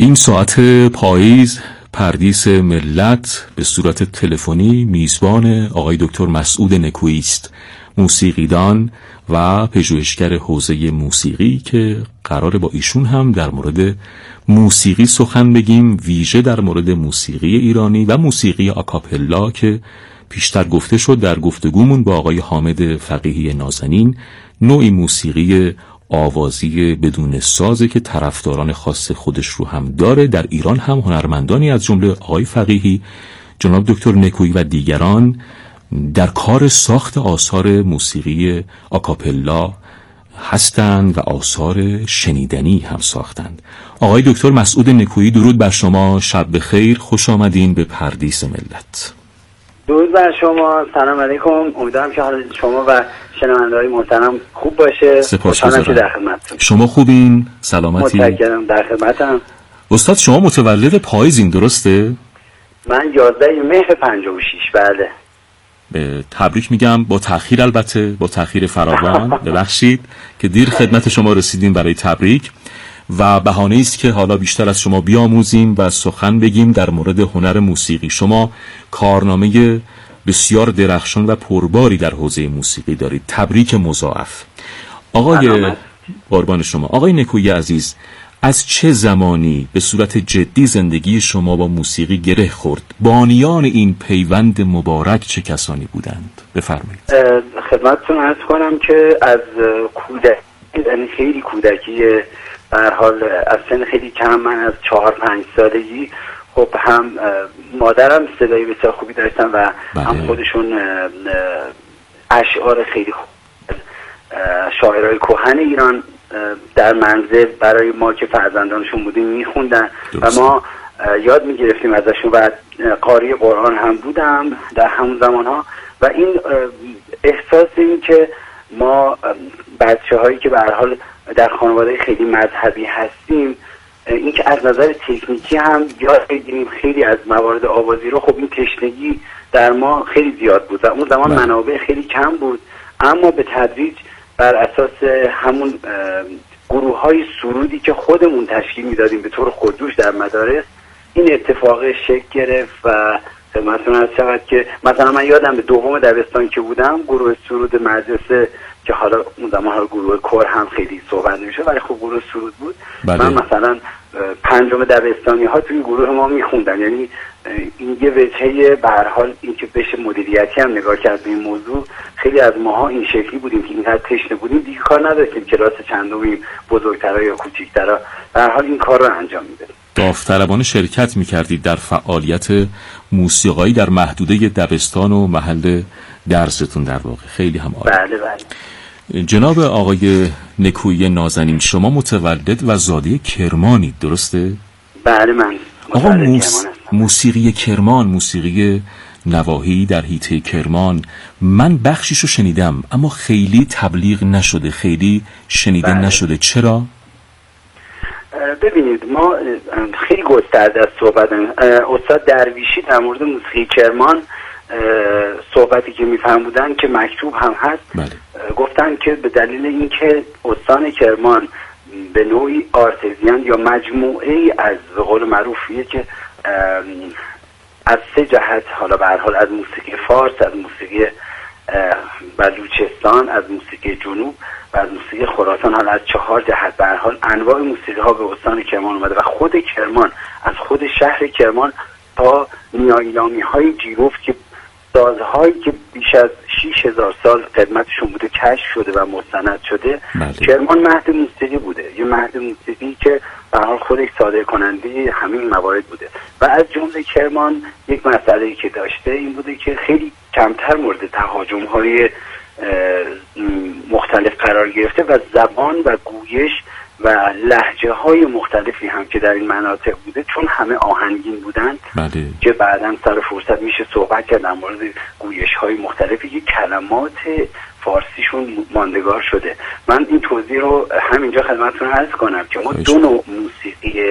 این ساعت پاییز پردیس ملت به صورت تلفنی میزبان آقای دکتر مسعود نکویی است، موسیقیدان و پژوهشگر حوزه موسیقی که قراره با ایشون هم در مورد موسیقی سخن بگیم، ویژه در مورد موسیقی ایرانی و موسیقی آکاپلا که پیشتر گفته شد در گفتگومون با آقای حامد فقیهی نازنین، نوعی موسیقی آوازی بدون سازه که طرفداران خاص خودش رو هم داره. در ایران هم هنرمندانی از جمله آقای فقیهی، جناب دکتر نکویی و دیگران در کار ساخت آثار موسیقی آکاپلا هستند و آثار شنیدنی هم ساختند. آقای دکتر مسعود نکویی، درود بر شما، شب بخیر، خوش آمدین به پردیس ملت. درود بر شما، سلام علیکم. امیدوارم که حال شما و شنونده‌های محترم خوب باشه. سپاسگزارم. شما خوبین؟ سلامتی؟ متشکرم، در خدمتم. استاد شما متولد پاییزین، درسته؟ من 11 مهر 56. بله. تبریک میگم، با تأخیر، البته با تأخیر فراوان. ببخشید که دیر خدمت شما رسیدیم برای تبریک و بهانه است که حالا بیشتر از شما بیاموزیم و سخن بگیم در مورد هنر موسیقی. شما کارنامه بسیار درخشان و پرباری در حوزه موسیقی دارید. تبریک مضاعف. آقای قربان شما، آقای نکویی عزیز، از چه زمانی به صورت جدی زندگی شما با موسیقی گره خورد؟ بانیان این پیوند مبارک چه کسانی بودند؟ بفرمایید. خدمتتون عرض کنم که از کودکی، خیلی کودکی، به هر حال از سن خیلی کم، من از 4-5 سالگی، خب هم مادرم صدای بسیار خوبی داشتن و هم خودشون اشعار خیلی خوب شاعرای کهن ایران در منزل برای ما که فرزندانشون بودیم میخوندن و ما یاد میگرفتیم ازشون و قاری قرآن هم بودم در همون زمان ها. و این احساس این که ما بچه هایی که به هر حال در خانواده خیلی مذهبی هستیم، این که از نظر تکنیکی هم یاد بگیریم خیلی از موارد آوازی رو، خب این تشنگی در ما خیلی زیاد بود و اون زمان منابع خیلی کم بود، اما به تدریج بر اساس همون گروه های سرودی که خودمون تشکیل میدادیم به طور خودجوش در مدارس، این اتفاق شکل گرفت و خدمتتون عرض شود که مثلا من یادم به دوم دبستان که بودم، گروه سرود مدرسه که حالا اون زمان گروه کور هم خیلی صحبت نمیشه ولی خب گروه سرود بود. من مثلا پنجم دبستانی ها توی گروه ما میخوندن. یعنی این یه وجهه به هر حال این که بشه مدیریتی هم نگاه کرد به این موضوع. خیلی از ماها این شکلی بودیم که اینقدر تشنه بودیم دیگه کار نداشتیم کلاس چندمی، بزرگترها یا کوچیکترها، به هر حال این کار رو انجام میدادیم. داوطلبانه شرکت میکردید در فعالیت موسیقایی در محدوده دبستان و محل درستون در واقع. خیلی هم عالی. بله بله. جناب آقای نکویی نازنین، شما متولد و زاده کرمانید، درسته؟ بله من آقا موسیقی کرمان، موسیقی نواحی در حیطه کرمان، من بخشیشو شنیدم اما خیلی تبلیغ نشده، خیلی شنیده نشده. چرا؟ ببینید ما خیلی گسترده از صحبت استاد درویشی در مورد موسیقی کرمان صحبتی که میفرمودن که مکتوب هم هست. گفتن که به دلیل اینکه استان کرمان به نوعی آرتزیان یا مجموعه ای از به قول معروفیه که از 3 جهت، حالا به هر حال از موسیقی فارس، از موسیقی بلوچستان، از موسیقی جنوب و از موسیقی خراسان، حالا از 4 جهت به هر حال انواع موسیقی ها به استان کرمان اومده و خود کرمان، از خود شهر کرمان تا نیایلامی های جیروف که سازهایی که بیش از 6000 سال خدمتشون بوده کشف شده و مستند شده. کرمان مهد موسیقی بوده، یه مهد موسیقی که به هر حال خودش صادر کننده همین موارد بوده و از جمله کرمان یک مسئله‌ای که داشته این بوده که خیلی کمتر مورد تهاجم‌های مختلف قرار گرفته و زبان و گویش و لهجه های مختلفی هم که در این مناطق بوده چون همه آهنگین بودن که بعداً سر فرصت میشه صحبت کرد در مورد گویش های مختلفی که کلمات فارسیشون ماندگار شده. من این توضیح رو همینجا خدمتتون عرض کنم که ما 2 نوع موسیقی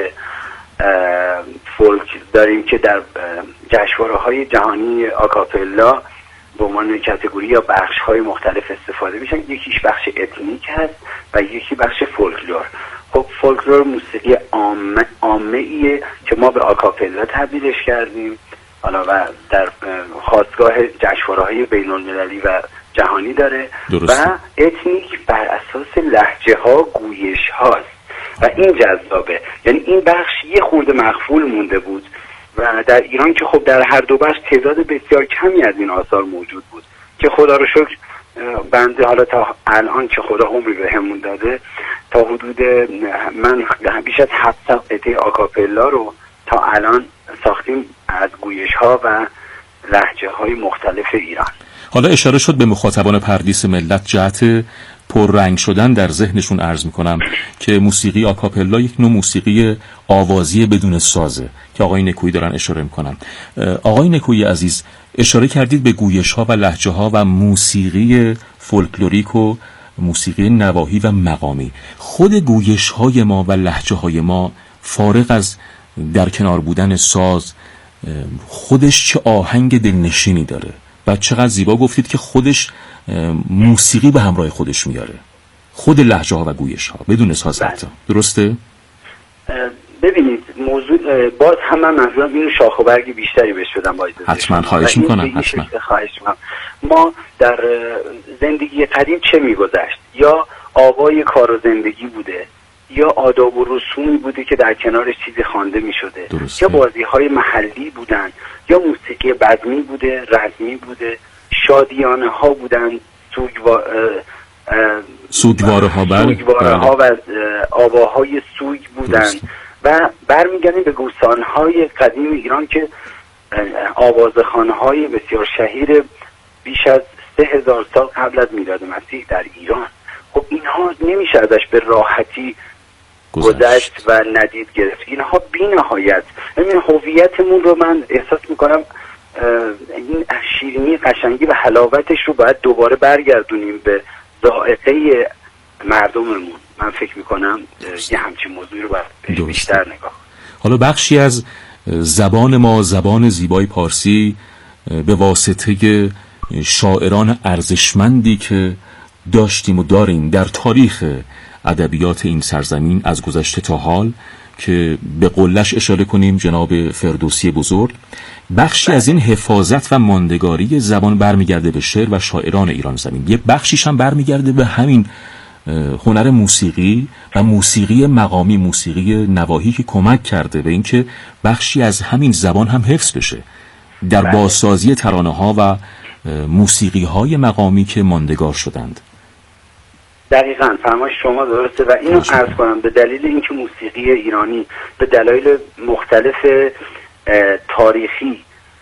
فولک داریم که در جشنواره‌های جهانی آکاپلا به عنوان کاتگوری یا بخش‌های مختلف استفاده میشن. یکیش بخش اتنیک هست و یکی بخش فولکلور. خب فولکلور موسیقی عامه ایه که ما به آکاپلا تبدیلش کردیم حالا و در خاستگاه جشنواره‌های بین‌المللی و جهانی داره. درسته. و اتنیک بر اساس لهجه ها گویش هاست و این جذابه. یعنی این بخش یه خورده مخفول مونده بود و در ایران که خب در هر دو بخش تعداد بسیار کمی از این آثار موجود بود که خدا رو شکر بنده حالا تا الان که خدا عمری بهمون داده تا حدود من بیش از 700 قطعه آکاپلا رو تا الان ساختیم از گویش ها و لهجه های مختلف ایران. حالا اشاره شد به مخاطبان پردیس ملت جهت پررنگ شدن در ذهنشون. عرض میکنم که موسیقی آکاپلا یک نوع موسیقی آوازی بدون سازه که آقای نکویی دارن اشاره میکنن. آقای نکویی عزیز، اشاره کردید به گویش ها و لهجه ها و موسیقی فولکلوریک و موسیقی نواحی و مقامی. خود گویش های ما و لهجه های ما فارغ از در کنار بودن ساز خودش چه آهنگ دلنشینی داره و چقدر زیبا گفتید که خودش موسیقی به همراه خودش میاره، خود لهجه ها و گویش ها بدون ساز حتی. درسته؟ ببینید موضوع باز هم من منظورم اینو شاخ و برگ بیشتری بهش بدم باید. حتما خواهش میکنم. حتما ما در زندگی قدیم چه میگذشت؟ یا آوای کار و زندگی بوده، یا آداب و رسومی بوده که در کنارش چیزی خوانده میشده، یا بازی های محلی بودن، یا موسیقی بزمی بوده، رزمی بوده، شادیانه ها بودن، سوگواره ها و آواهای سوگ بودن. و برمیگردیم به گوسانهای قدیم ایران که آوازخوانه های بسیار شهیر بیش از 3000 سال قبل از میلاد مسیح در ایران. خب اینها نمیشه ازش به راحتی گذشت و ندید گرفت. اینها بی نهایت همین هویتمون رو من احساس میکنم این شیرینی قشنگی و حلاوتش رو باید دوباره برگردونیم به ذائقه مردممون. من فکر میکنم یه همچین موضوعی رو باید بیشتر نگاه. حالا بخشی از زبان ما، زبان زیبای پارسی، به واسطه شاعران ارزشمندی که داشتیم و داریم در تاریخ ادبیات این سرزمین از گذشته تا حال که به قلش اشاره کنیم جناب فردوسی بزرگ، بخشی از این حفاظت و ماندگاری زبان برمیگرده به شعر و شاعران ایران زمین. یه بخشیش هم برمیگرده به همین هنر موسیقی و موسیقی مقامی، موسیقی نواحی که کمک کرده به اینکه بخشی از همین زبان هم حفظ بشه در بازسازی ترانه ها و موسیقی های مقامی که ماندگار شدند. دقیقاً فرمایش شما درسته و اینو عرض کنم به دلیل اینکه موسیقی ایرانی به دلایل مختلف تاریخی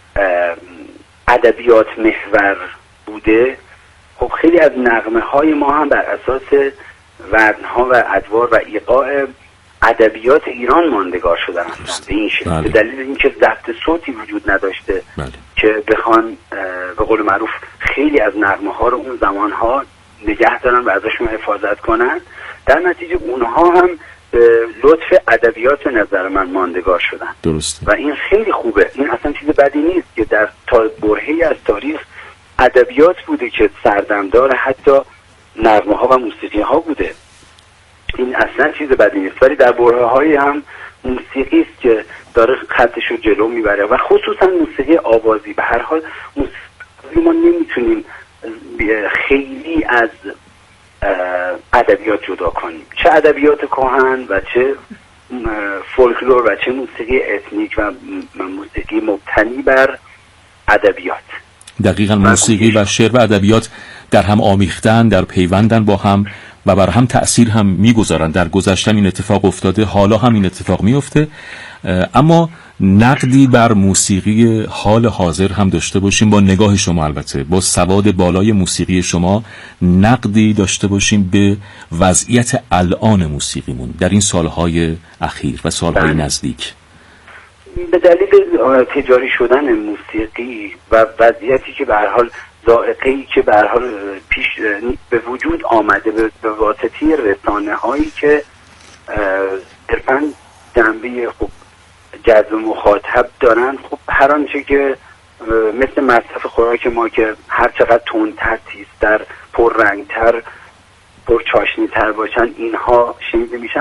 ادبیات محور بوده، خب خیلی از نغمه های ما هم بر اساس وزن ها و ادوار و ایقاع ادبیات ایران ماندگار شدن هستند. به این شکل به دلیل اینکه ضبط صوتی وجود نداشته که بخوان به قول معروف خیلی از نغمه ها رو اون زمان ها نگه دارن و ازشون حفاظت کنن، در نتیجه اونها هم به لطف ادبیات به نظر من ماندگار شدن. درسته. و این خیلی خوبه. این اصلا چیز بدی نیست که در برهه‌ای از تاریخ ادبیات بوده که سردمدار حتی نغمه ها و موسیقی ها بوده. این اصلا چیز بدی نیست، ولی در برهه‌های هم موسیقی است که داره خطش رو جلو میبره و خصوصا موسیقی آوازی. به هر حال موسیقی ما نمیتونیم خیلی از ادبیات جدا کنیم، چه ادبیات کهن و چه فولکلور و چه موسیقی اتنیک و موسیقی مبتنی بر ادبیات. دقیقاً موسیقی و شعر و ادبیات در هم آمیختن، در پیوندن با هم و بر هم تأثیر هم میگذارن. در گذشتن این اتفاق افتاده، حالا هم این اتفاق میفته. اما نقدی بر موسیقی حال حاضر هم داشته باشیم با نگاه شما، البته با سواد بالای موسیقی شما، نقدی داشته باشیم به وضعیت الان موسیقیمون در این سالهای اخیر و سالهای نزدیک. به دلیل تجاری شدن موسیقی و وضعیتی که به هر حال ذائقه‌ای که به هر حال پیش به وجود آمده به واسطه رسانه‌هایی که صرفاً جنبه خوب جذب مخاطب دارن، خب هر آنچه که مثل مصرف خوراک ما که هر چقدر تندتر، تیزتر، پررنگتر، پرچاشنیتر باشن اینها شنیده میشن،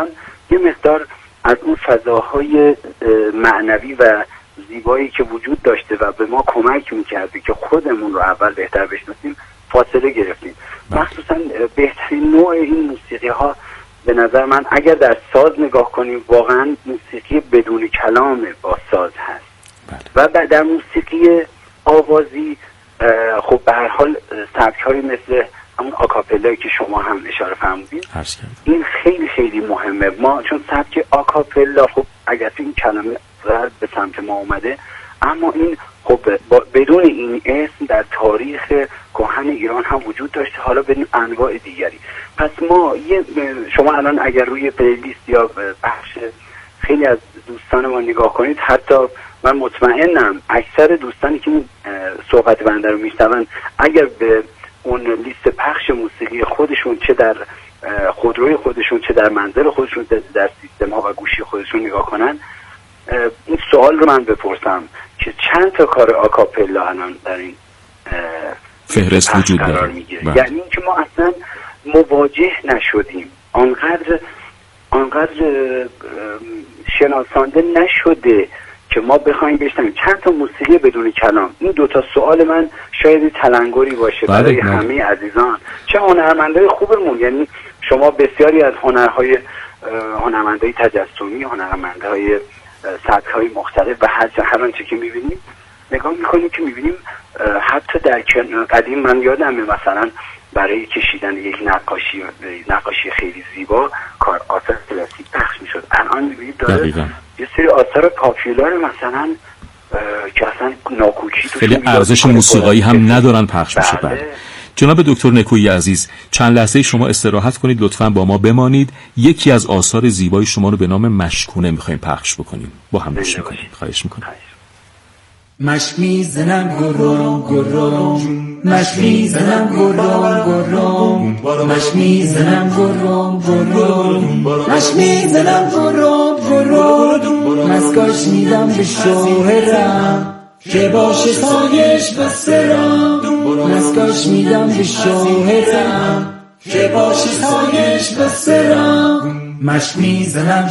یه مقدار از اون فضاهای معنوی و زیبایی که وجود داشته و به ما کمک میکرده که خودمون رو اول بهتر بشناسیم فاصله گرفتیم. مخصوصا بهترین نوع این موسیقی ها به نظر من اگر در ساز نگاه کنیم واقعا موسیقی بدون کلام با ساز هست. و در موسیقی آوازی خب به هر حال سبک‌هایی مثل همون آکاپلایی که شما هم اشاره فرمودید این خیلی خیلی مهمه. ما چون سبک آکاپلا خب اگر این کلمه به سمت ما اومده، اما این خب بدون این اسم در تاریخ کهن ایران هم وجود داشته، حالا بدون انواع دیگری. پس ما شما الان اگر روی پلیلیست یا بخش خیلی از دوستان ما نگاه کنید، حتی من مطمئنم اکثر دوستانی که صحبت بنده رو میشنون اگر به اون لیست پخش موسیقی خودشون چه در خودروی خودشون چه در منزل خودشون در سیستم ها و گوشی خودشون نگاه کنن، این سوال رو من بپرسم که چند تا کار آکاپلا الان در این فهرست وجود داره، یعنی اینکه ما اصلا مواجه نشدیم، آنقدر شناسانده نشده که ما بخوایم بشنویم چند تا موسیقی بدون کلام. این دوتا سوال من شاید تلنگری باشه برای همه عزیزان، چه هنرمندای خوبمون، یعنی شما بسیاری از هنرمندای تجسمی، هنرمندای سبک‌های مختلف و هر آنچه که می‌بینیم نگاه می‌کنیم که می‌بینیم حتی در قدیم من یادمه مثلا برای کشیدن یک نقاشی خیلی زیبا آثار کلاسیک پخش می‌شد. الان می‌بینید داره یه سری آثار پاپولار مثلا که اصلا ناکوچی توش خیلی ارزش موسیقایی هم ندارن پخش بشه. جناب دکتر نکویی عزیز، چند لحظه شما استراحت کنید، لطفاً با ما بمانید. یکی از آثار زیبای شما رو به نام مشکونه می‌خوایم پخش بکنیم، با هم گوش می‌کنیم. خواهش می‌کنم. مشک میزنم گرم گرم، مشک میزنم گرم گرم، مشک میزنم گرم گرم، مشک میزنم گرم گرم، مسکاش میدم به شوهرم که باشه سایش بسرم، مسکاش میدم به شوهرم که باشه سایش بسرم. مشک میزنم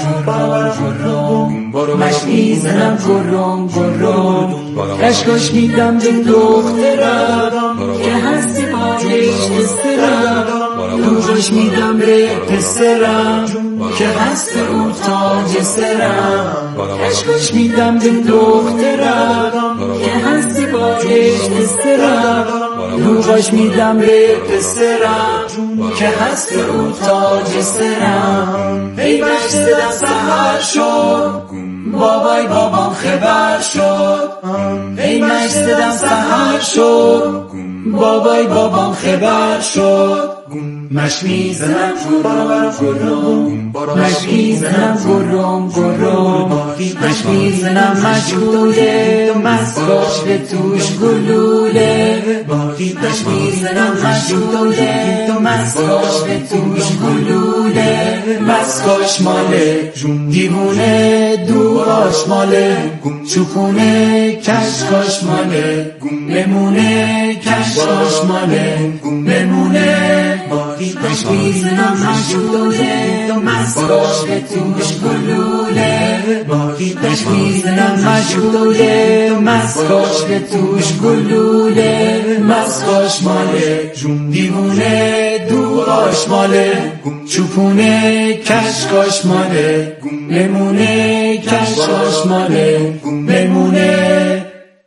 گرم گرم، مشک میزنم گرم گرم، اشکاش میدم به دخترم که هستی باش دسترم، روزش میدم به پسرم که هست او تاج سرم، اشکاش میدم به دخترم که هستی باش دسترم، روزش میدم به پسرم که هست او تاج سرم. ای مشت دم سحر شد، بابام خبر شد، ای مشت دم سحر شد، بابام خبر شد. مشک میزنم گرم گرم، مشک میزنم گرم گرم، مشک میزنم مشکوله، مسکاش به توش گلوله، مشک میزنم مشکوله، مسکاش به توش گلوله، مسکاش ماله دیوونه، دوغاش ماله چوپونه، کشکاش ماله بمونه، کشکاش ماله بمونه. مشک میزنم مشکوله، مسکاش به توش گلوله، مشک میزنم مشکوله، مسکاش به توش گلوله، مسکاش ماله دیوونه، دوغاش ماله چوپونه، کشکاش ماله بمونه، کشکاش ماله بمونه.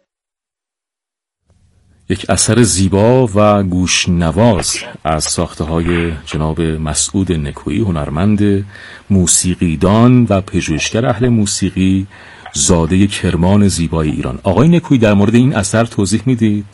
یک اثر زیبا و گوشنواز از ساخته‌های جناب مسعود نکویی، هنرمند موسیقیدان و پژوهشگر اهل موسیقی، زاده کرمان زیبای ایران. آقای نکویی در مورد این اثر توضیح میدید؟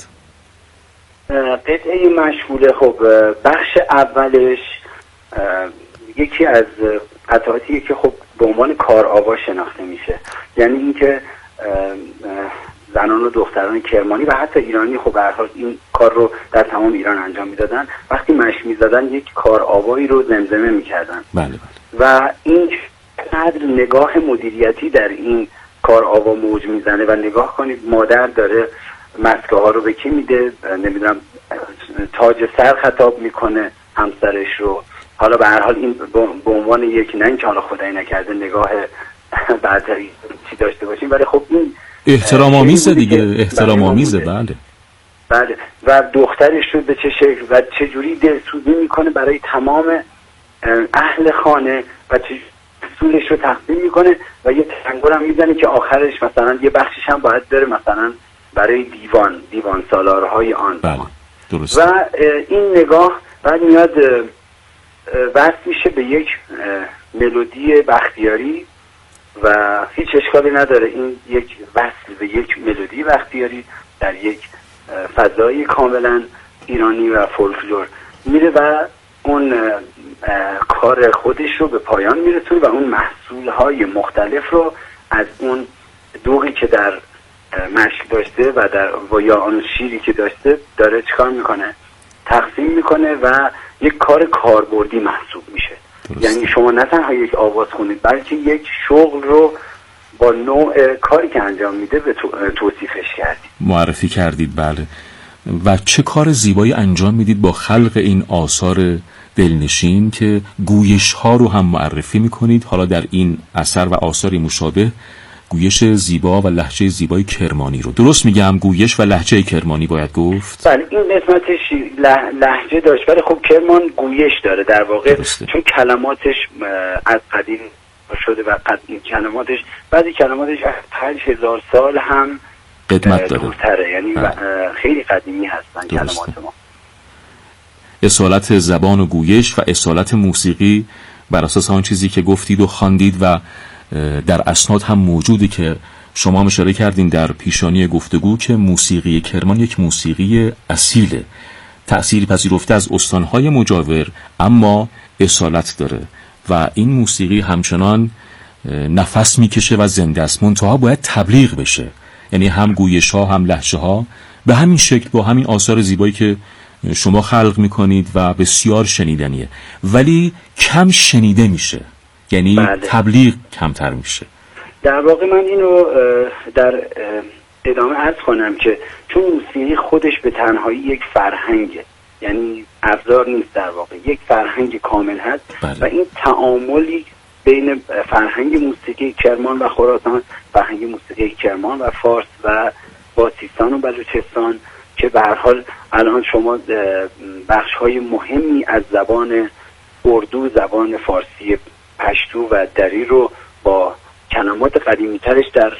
قطعه مشغوله خب بخش اولش یکی از قطعاتیه که خب به عنوان کار آوا شناخته میشه، یعنی اینکه زنان و دختران کرمانی و حتی ایرانی خب به هر حال این کار رو در تمام ایران انجام میدادن، وقتی مشق میزدن یک کار آوایی رو زمزمه میکردن. بله. و این قدر نگاه مدیریتی در این کار آوا موج میزنه و نگاه کنید مادر داره مسکه ها رو به کی میده، نمیدونم تاج سر خطاب میکنه همسرش رو، حالا به هر حال این به عنوان یک، نه اینکه حالا خدای نکرده نگاه برتری چی داشته باشیم، ولی خب این احترام آمیزه دیگه، احترام آمیزه. بله. و دخترش رو به چه شکل و چه جوری دلسوزی میکنه برای تمام اهل خانه و چه مسئولش رو تقدیم میکنه و یه تنگور هم میزنه که آخرش مثلا یه بخشش هم باید بره مثلا برای دیوان سالارهای آن. بله درست. و این نگاه بعد میاد وصل میشه به یک ملودی بختیاری و هیچ اشکالی نداره، این یک وصل به یک ملودی بختیاری در یک فضای کاملا ایرانی و فولکلور میره و اون کار خودش رو به پایان میرسونه و اون محصولهای مختلف رو از اون دوغی که در مشک داشته و یا اون شیری که داشته داره چکار میکنه؟ تقسیم میکنه و یک کار کاربردی محسوب میشه. یعنی شما نه تنها یک آواز خونید بلکه یک شغل رو با نوع کاری که انجام میده به توصیفش کردید، معرفی کردید. بله. و چه کار زیبایی انجام میدید با خلق این آثار دلنشین که گویش ها رو هم معرفی میکنید. حالا در این اثر و آثاری مشابه گویش زیبا و لهجه زیبای کرمانی رو، درست میگم؟ گویش و لهجه کرمانی باید گفت. بله این قسمتش لهجه داشت ولی خب کرمان گویش داره در واقع. درسته. چون کلماتش از قدیم شده و کلماتش بعضی کلماتش 5000 سال هم قدمت داره. یعنی خیلی قدیمی هستن کلمات ما. اصالت زبان و گویش و اصالت موسیقی بر اساس آن چیزی که گفتید و خواندید و در اسناد هم موجودی که شما هم اشاره کردین در پیشانی گفتگو که موسیقی کرمان یک موسیقی اصیله، تأثیری پذیرفته از استانهای مجاور، اما اصالت داره و این موسیقی همچنان نفس میکشه و زنده است، منتها باید تبلیغ بشه. یعنی هم گویش ها هم لهجه ها به همین شکل با همین آثار زیبایی که شما خلق میکنید و بسیار شنیدنیه ولی کم شنیده میشه، یعنی بله. تبلیغ کمتر میشه. در واقع من اینو در ادامه عرض کنم که چون موسیقی خودش به تنهایی یک فرهنگه، یعنی ابزار نیست، در واقع یک فرهنگ کامل هست. بله. و این تعاملی بین فرهنگ موسیقی کرمان و خراسان، فرهنگ موسیقی کرمان و فارس و با سیستان و بلوچستان که به هر حال الان شما بخش‌های مهمی از زبان اردو، زبان فارسی پشتو و دری رو با کلمات قدیمی‌ترش در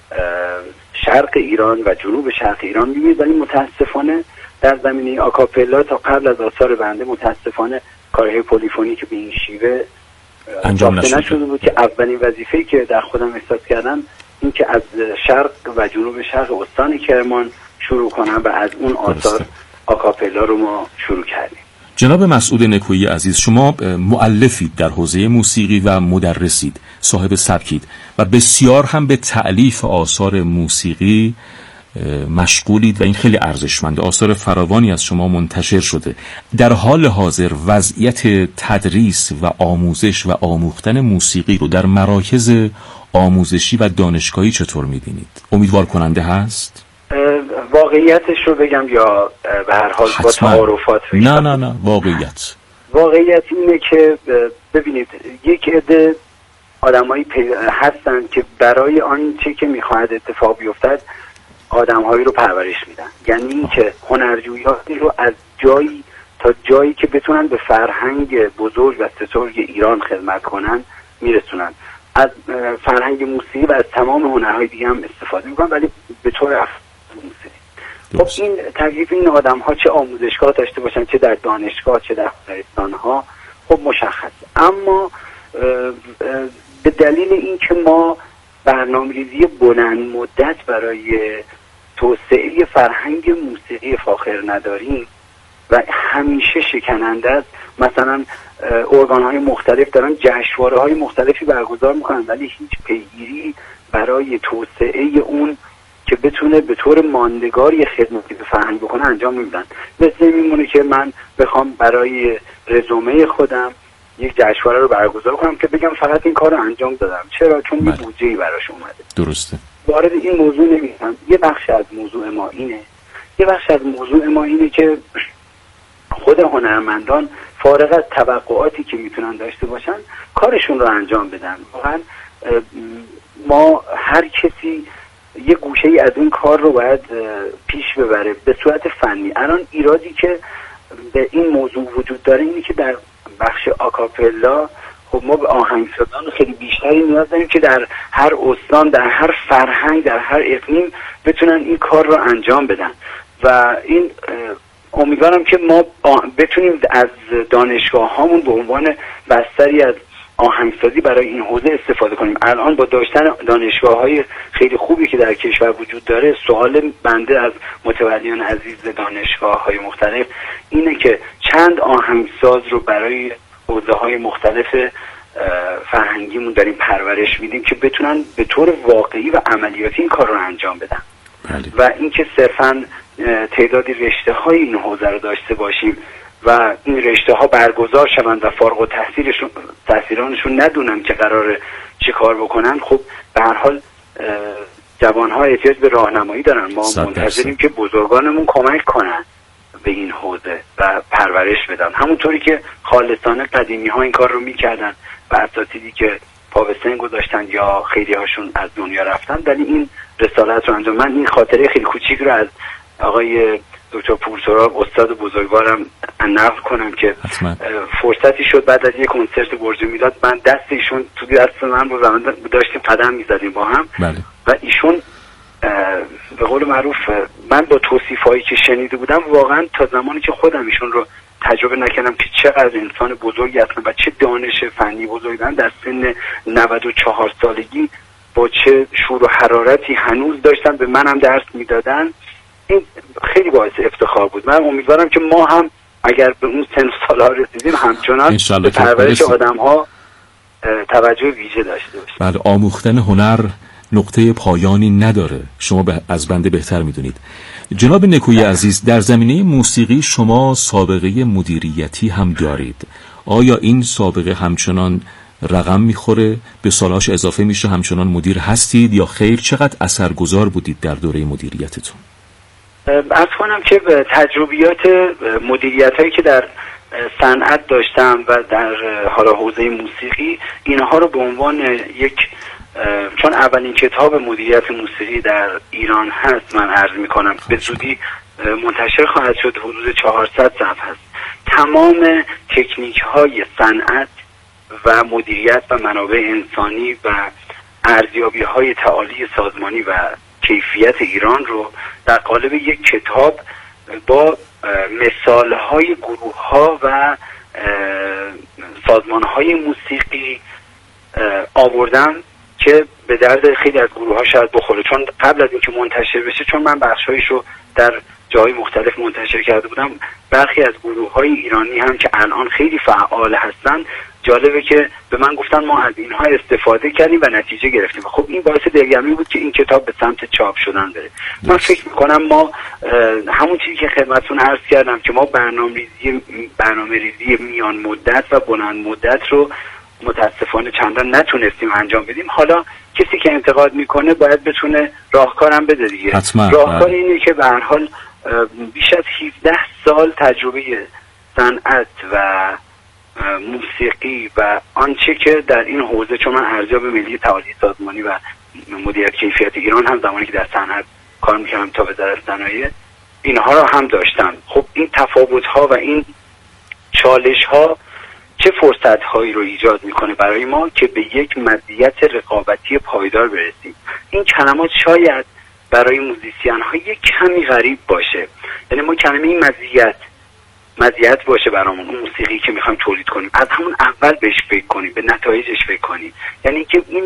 شرق ایران و جنوب شرق ایران می‌بینید، ولی متاسفانه در زمینه آکاپلا تا قبل از آثار بنده متاسفانه کارهای پلیفونی که به این شیوه انجام نشده بود که اولین وظیفه‌ای که در خودم احساس کردم این که از شرق و جنوب شرق استان کرمان شروع کنم و از اون آثار آکاپلا رو ما شروع کردیم. جناب مسعود نکویی عزیز، شما مؤلفید در حوزه موسیقی و مدرسید، صاحب سبکید و بسیار هم به تألیف آثار موسیقی مشغولید و این خیلی ارزشمنده. آثار فراوانی از شما منتشر شده. در حال حاضر وضعیت تدریس و آموزش و آموختن موسیقی رو در مراکز آموزشی و دانشگاهی چطور می‌بینید؟ امیدوار کننده هست؟ واقعیتش رو بگم یا به هر حال با تعارفات بگم؟ نه واقعیت اینه که ببینید یک عده آدمایی هستن که برای آنچه که میخواهد اتفاق بیفتد آدمهایی رو پرورش میدن، یعنی اینکه هنرجویانی رو از جایی تا جایی که بتونن به فرهنگ بزرگ و سترگ ایران خدمت کنن میرسونن. از فرهنگ موسیقی و از تمام هنرهای دیگه هم استفاده میکنن ولی به طور موسیقی. خب این تکلیف این آدم‌ها چه آموزشگاه داشته باشن، چه در دانشگاه چه در هنرستان‌ها، خب مشخص. اما به دلیل اینکه ما برنامه‌ریزی بلند مدت برای توسعه فرهنگ موسیقی فاخر نداریم و همیشه شکننده است، مثلا ارگان‌های مختلف دارن جشنواره‌های مختلفی برگزار میکنن ولی هیچ پیگیری برای توسعه اون که بتونه به طور ماندگاری خدمتی به فرهنگ بکنه انجام نمیدن. مثل میمونه که من بخوام برای رزومه خودم یک جشنواره رو برگزار کنم که بگم فقط این کار رو انجام دادم. چرا؟ چون یه بودجه‌ای براش اومده. درسته. وارد این موضوع نمیشم. یه بخش از موضوع ما اینه که خود هنرمندان فارغ از توقعاتی که میتونن داشته باشن کارشون رو انجام بدن. واقعا ما هر کسی یه گوشه ای از این کار رو باید پیش ببره به صورت فنی. الان ایرادی که به این موضوع وجود داره اینه که در بخش آکاپلا خب ما به آهنگسازان خیلی بیشتری نیاز داریم که در هر استان، در هر فرهنگ، در هر اقلیم بتونن این کار رو انجام بدن و این امیدوارم که ما بتونیم از دانشگاه هامون به عنوان بستری از آهنگسازی برای این حوزه استفاده کنیم. الان با داشتن دانشگاه‌های خیلی خوبی که در کشور وجود داره، سوال بنده از متولیان عزیز دانشگاه‌های مختلف اینه که چند آهنگساز رو برای حوزه‌های مختلف فرهنگیمون داریم پرورش میدیم که بتونن به طور واقعی و عملیاتی این کار رو انجام بدن. و اینکه صرفاً تعدادی رشته‌های این حوزه رو داشته باشیم و این رشته‌ها برگزار شوند و فارغ التحصیلانشون ندونن که قراره چه کار بکنن، خب به هر حال جوان‌ها احتیاج به راهنمایی دارن. ما منتظریم که بزرگانمون کمک کنن به این حوزه و پرورش بدن، همونطوری که خالصانه قدیمی‌ها این کار رو می‌کردن و اساتیدی که پا به سن گذاشتن یا خیلی هاشون از دنیا رفتن ولی این رسالت رو انجام. من این خاطره خیلی کوچیک رو از آقای دکتر پورسراب استاد بزرگوارم نقل کنم که فرصتی شد بعد از یک کنسرت برج میلاد من دست ایشون تو دست من رو داشتیم قدم میزدیم با هم و ایشون به قول معروف من با توصیفایی که شنیده بودم واقعا تا زمانی که خودم ایشون رو تجربه نکردم که چقدر انسان بزرگی هستن و چه دانش فنی بزرگی دارن، در سن 94 سالگی با چه شور و حرارتی هنوز داشتن به منم درس میدادن، این خیلی باعث افتخار بود. من امیدوارم که ما هم اگر به اون سن و سال‌ها رسیدیم همچنان به پرورش آدم‌ها توجه ویژه داشته باشیم. بله، آموختن هنر نقطه پایانی نداره، شما از بنده بهتر میدونید. جناب نکویی عزیز، در زمینه موسیقی شما سابقه مدیریتی هم دارید. آیا این سابقه همچنان رقم میخوره، به سالهاش اضافه میشه، همچنان مدیر هستید یا خیر؟ چقدر اثرگذار بودید در دوره مدیریتتون؟ عرض کنم که تجربیات مدیریت هایی که در صنعت داشتم و در حالا حوزه موسیقی، اینها رو به عنوان یک، چون اولین کتاب مدیریت موسیقی در ایران هست من عرض میکنم، به زودی منتشر خواهد شد، حدود 400 صفحه هست. تمام تکنیک های صنعت و مدیریت و منابع انسانی و ارزیابی های تعالی سازمانی و کیفیت ایران رو در قالب یک کتاب با مثال های گروه ها و سازمان های موسیقی آوردم که به درد خیلی از گروه ها شاید بخوره. چون قبل از اینکه منتشر بشه، چون من بخشایش رو در جای مختلف منتشر کرده بودم، برخی از گروه های ایرانی هم که الان خیلی فعال هستن، جالبه که به من گفتن ما از اینها استفاده کردیم و نتیجه گرفتیم. خب این باعث دلگرمی بود که این کتاب به سمت چاپ شدن بره. من فکر میکنم ما همون چیزی که خدمتتون عرض کردم که ما برنامه‌ریزی میان مدت و بلند مدت رو متاسفانه چندان نتونستیم انجام بدیم. حالا کسی که انتقاد میکنه باید بتونه راهکارم بده دیگه. راهکار اینه که به هر حال بیش از 17 سال تجربه صنعت و موسیقی و آنچه که در این حوزه، چون من ارزیاب ملی تعالی سازمانی و مدیریت کیفیت ایران هم زمانی که در صنعت کار میکردم تا وزارت صنایع، اینها رو هم داشتم. خب این تفاوت ها و این چالش ها چه فرصت هایی رو ایجاد میکنه برای ما که به یک مزیت رقابتی پایدار برسیم. این کلمات شاید برای موزیسین ها یک کمی غریب باشه، یعنی ما کلمه این مزیت باشه برامون، اون موسیقی که میخوایم تولید کنیم از همون اول بهش فکر کنیم، به نتایجش فکر کنیم. یعنی که این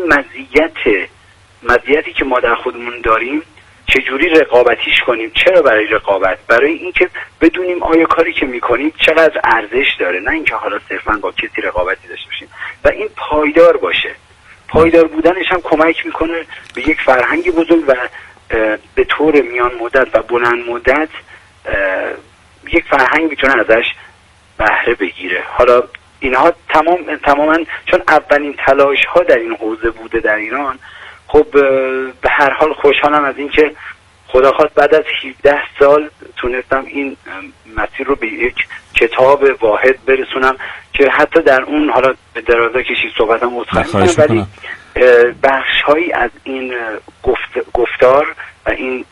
مزیتی که ما در خودمون داریم چجوری رقابتیش کنیم. چرا برای رقابت؟ برای اینکه بدونیم آیا کاری که میکنیم چقدر ارزش داره، نه اینکه حالا صرفا با کسی رقابتی داشته باشیم. و این پایدار باشه. پایدار بودنش هم کمک میکنه به یک فرهنگ بزرگ و به طور میان مدت و بلند مدت یک فرهنگ میتونه ازش بهره بگیره. حالا اینها تماما چون اولین تلاش ها در این حوزه بوده در ایران، خب به هر حال خوشحالم از این که خدا خواست بعد از 17 سال تونستم این مسیر رو به یک کتاب واحد برسونم که حتی در اون حالا به درازا کشید صحبتم متخیل کنم، ولی بخش هایی از این گفتار و این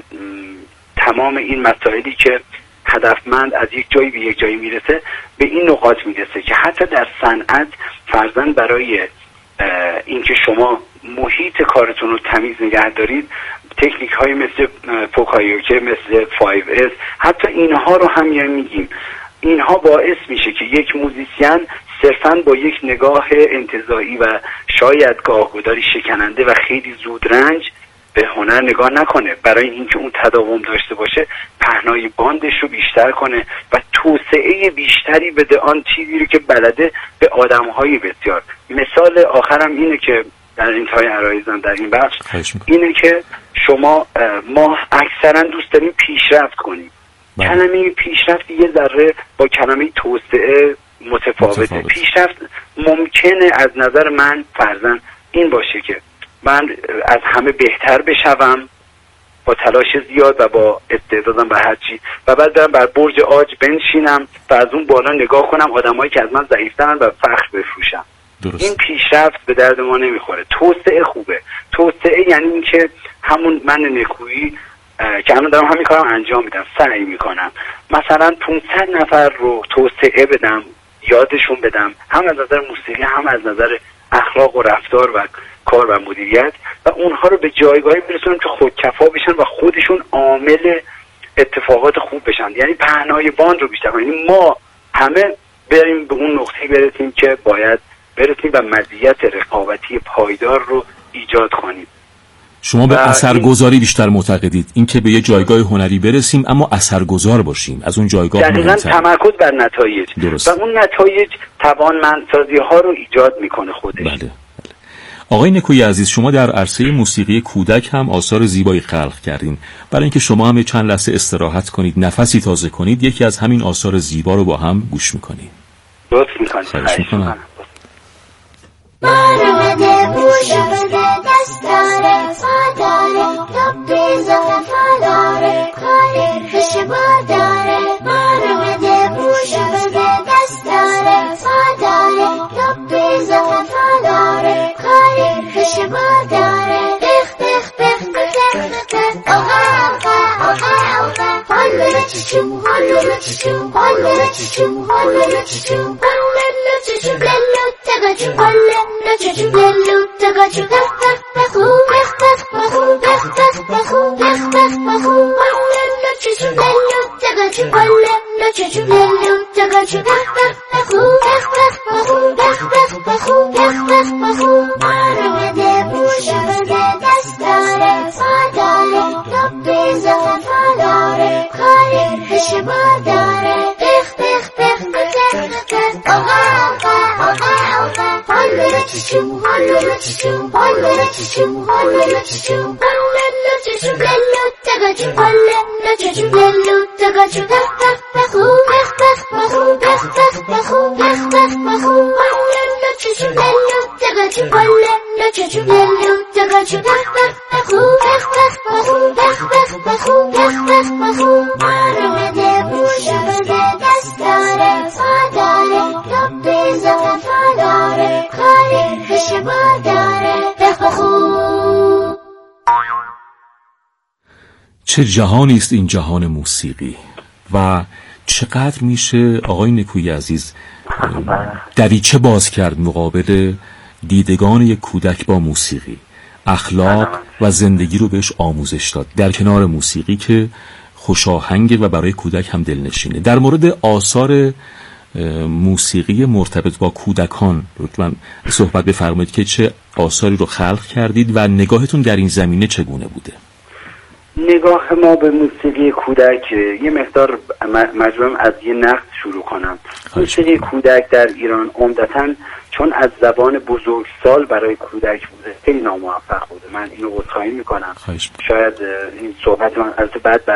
تمام این مسائلی که هدفمند از یک جایی به یک جایی میرسه به این نقاط میرسه که حتی در صنعت فرضاً برای اینکه شما محیط کارتون رو تمیز نگه دارید تکنیک های مثل پوکایوکه، مثل 5S، حتی اینها رو هم میگیم. اینها باعث میشه که یک موزیسین صرفاً با یک نگاه انتزاعی و شاید گاهگداری شکننده و خیلی زودرنج به هنر نگاه نکنه، برای اینکه اون تداوم داشته باشه پهنای باندش رو بیشتر کنه و توسعه بیشتری بده آن چیزی رو که بلده به آدم‌های بسیار. مثال آخرم اینه که در انتهای عرایزم در این بخش اینه که ما اکثرا دوست داریم پیشرفت کنیم. کلمه پیشرفت یه ذره با کلمه توسعه متفاوته. پیشرفت ممکنه از نظر من فرضاً این باشه که من از همه بهتر بشوم با تلاش زیاد و با استعدادم به هر چی و بعد برم بر برج عاج بنشینم و از اون بالا نگاه کنم آدمایی که از من ضعیف‌ترن و فخر بفروشم. این پیشرفت به درد ما نمیخوره. توسعه خوبه. توسعه یعنی این که همون من نکویی که الان دارم همین کارم انجام میدم، سعی میکنم مثلا 500 نفر رو توسعه بدم، یادشون بدم، هم از نظر موسیقی هم از نظر اخلاق و رفتار و کار و مدیریت، و اونها رو به جایگاهی برسونم که خودکفا بشن و خودشون عامل اتفاقات خوب بشن. یعنی پهنای باند رو بیشتر کنیم. یعنی ما همه بریم به اون نقطه‌ای برسیم که باید برسیم و مزیت رقابتی پایدار رو ایجاد کنیم. شما به اثرگذاری بیشتر معتقدید، این که به یه جایگاه هنری برسیم اما اثرگذار باشیم، از اون جایگاه دقیقاً تمرکز بر نتایج. درست. و اون نتایج توانمندسازی ها رو ایجاد میکنه خودش. بله. آقای نکویی عزیز، شما در عرصه موسیقی کودک هم آثار زیبایی خلق کردین. برای اینکه شما هم چند لحظه استراحت کنید، نفسی تازه کنید، یکی از همین آثار زیبا رو با هم گوش میکنید. لطف میکنید. خواهش میکنم. بارو بده بوش بده دست داره پا داره تو بیزا وفا داره کاری خش با داره. بارو بده بوش بده دست داره پا داره تو بیزا وفا داره کاری خش با داره. بخ بخ بخ بخ بخ آقا آقا آقا آقا حالا چیچو حالا چیچو حالا چیچو حالا چیچو چه جهانی است این جهان موسیقی و چقدر میشه آقای نکویی عزیز دریچه باز کرد مقابل دیدگان یک کودک با موسیقی، اخلاق و زندگی رو بهش آموزش داد در کنار موسیقی که خوشاهنگه و برای کودک هم دلنشینه. در مورد آثار موسیقی مرتبط با کودکان لطفاً صحبت بفرمایید که چه آثاری رو خلق کردید و نگاهتون در این زمینه چگونه بوده؟ نگاه ما به موسیقی کودک یه مقدار مجبورم از یه نقد شروع کنم. موسیقی کودک در ایران عمدتاً چون از زبان بزرگسال برای کودک بوده خیلی ناموفق بوده. من اینو عذرخواهی میکنم. شاید این صحبت من از بعد